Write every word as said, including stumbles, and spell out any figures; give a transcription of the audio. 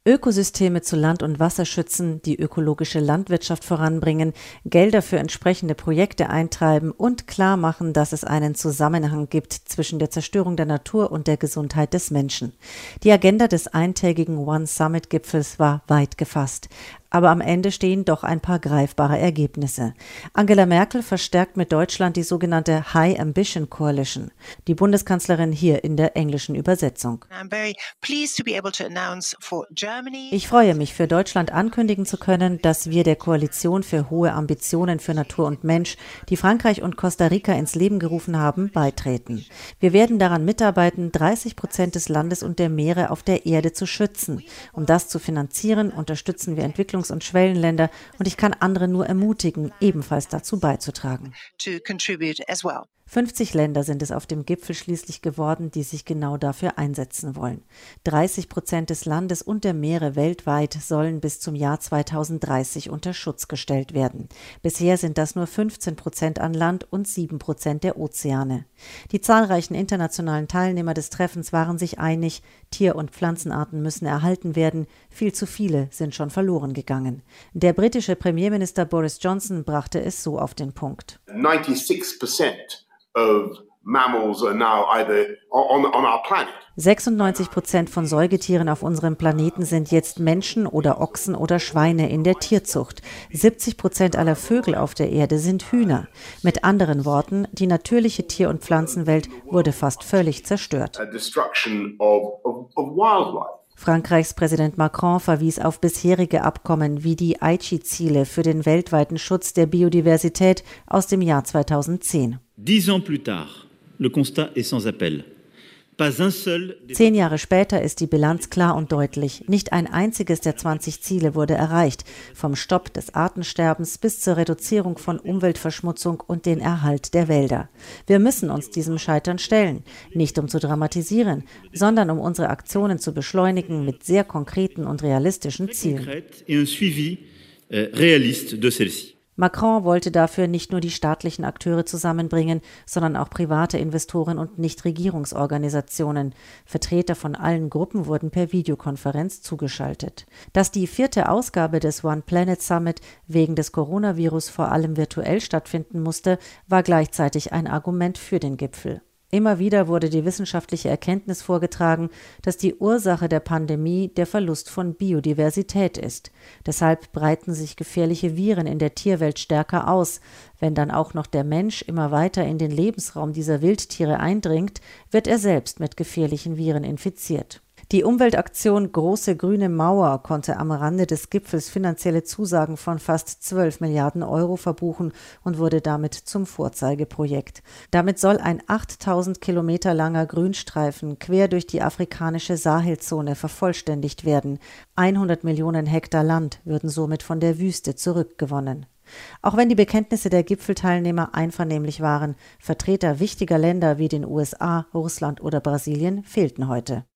Ökosysteme zu Land und Wasser schützen, die ökologische Landwirtschaft voranbringen, Gelder für entsprechende Projekte eintreiben und klar machen, dass es einen Zusammenhang gibt zwischen der Zerstörung der Natur und der Gesundheit des Menschen. Die Agenda des eintägigen One Summit-Gipfels war weit gefasst. Aber am Ende stehen doch ein paar greifbare Ergebnisse. Angela Merkel verstärkt mit Deutschland die sogenannte High Ambition Coalition. Die Bundeskanzlerin hier in der englischen Übersetzung. Ich freue mich, für Deutschland ankündigen zu können, dass wir der Koalition für hohe Ambitionen für Natur und Mensch, die Frankreich und Costa Rica ins Leben gerufen haben, beitreten. Wir werden daran mitarbeiten, dreißig Prozent des Landes und der Meere auf der Erde zu schützen. Um das zu finanzieren, unterstützen wir Entwicklungs- und Schwellenländer und ich kann andere nur ermutigen, ebenfalls dazu beizutragen. fünfzig Länder sind es auf dem Gipfel schließlich geworden, die sich genau dafür einsetzen wollen. dreißig Prozent des Landes und der Meere weltweit sollen bis zum Jahr zweitausenddreißig unter Schutz gestellt werden. Bisher sind das nur fünfzehn Prozent an Land und sieben Prozent der Ozeane. Die zahlreichen internationalen Teilnehmer des Treffens waren sich einig, Tier- und Pflanzenarten müssen erhalten werden, viel zu viele sind schon verloren gegangen. Der britische Premierminister Boris Johnson brachte es so auf den Punkt. ninety-six percent of mammals are now either on, on our planet. sechsundneunzig Prozent von Säugetieren auf unserem Planeten sind jetzt Menschen oder Ochsen oder Schweine in der Tierzucht. siebzig Prozent aller Vögel auf der Erde sind Hühner. Mit anderen Worten, die natürliche Tier- und Pflanzenwelt wurde fast völlig zerstört. Frankreichs Präsident Macron verwies auf bisherige Abkommen wie die Aichi-Ziele für den weltweiten Schutz der Biodiversität aus dem Jahr zweitausendzehn. Dix ans plus tard, le constat est sans appel. Zehn Jahre später ist die Bilanz klar und deutlich. Nicht ein einziges der zwanzig Ziele wurde erreicht. Vom Stopp des Artensterbens bis zur Reduzierung von Umweltverschmutzung und den Erhalt der Wälder. Wir müssen uns diesem Scheitern stellen. Nicht um zu dramatisieren, sondern um unsere Aktionen zu beschleunigen mit sehr konkreten und realistischen Zielen. Macron wollte dafür nicht nur die staatlichen Akteure zusammenbringen, sondern auch private Investoren und Nichtregierungsorganisationen. Vertreter von allen Gruppen wurden per Videokonferenz zugeschaltet. Dass die vierte Ausgabe des One Planet Summit wegen des Coronavirus vor allem virtuell stattfinden musste, war gleichzeitig ein Argument für den Gipfel. Immer wieder wurde die wissenschaftliche Erkenntnis vorgetragen, dass die Ursache der Pandemie der Verlust von Biodiversität ist. Deshalb breiten sich gefährliche Viren in der Tierwelt stärker aus. Wenn dann auch noch der Mensch immer weiter in den Lebensraum dieser Wildtiere eindringt, wird er selbst mit gefährlichen Viren infiziert. Die Umweltaktion Große Grüne Mauer konnte am Rande des Gipfels finanzielle Zusagen von fast zwölf Milliarden Euro verbuchen und wurde damit zum Vorzeigeprojekt. Damit soll ein achttausend Kilometer langer Grünstreifen quer durch die afrikanische Sahelzone vervollständigt werden. hundert Millionen Hektar Land würden somit von der Wüste zurückgewonnen. Auch wenn die Bekenntnisse der Gipfelteilnehmer einvernehmlich waren, Vertreter wichtiger Länder wie den U S A, Russland oder Brasilien fehlten heute.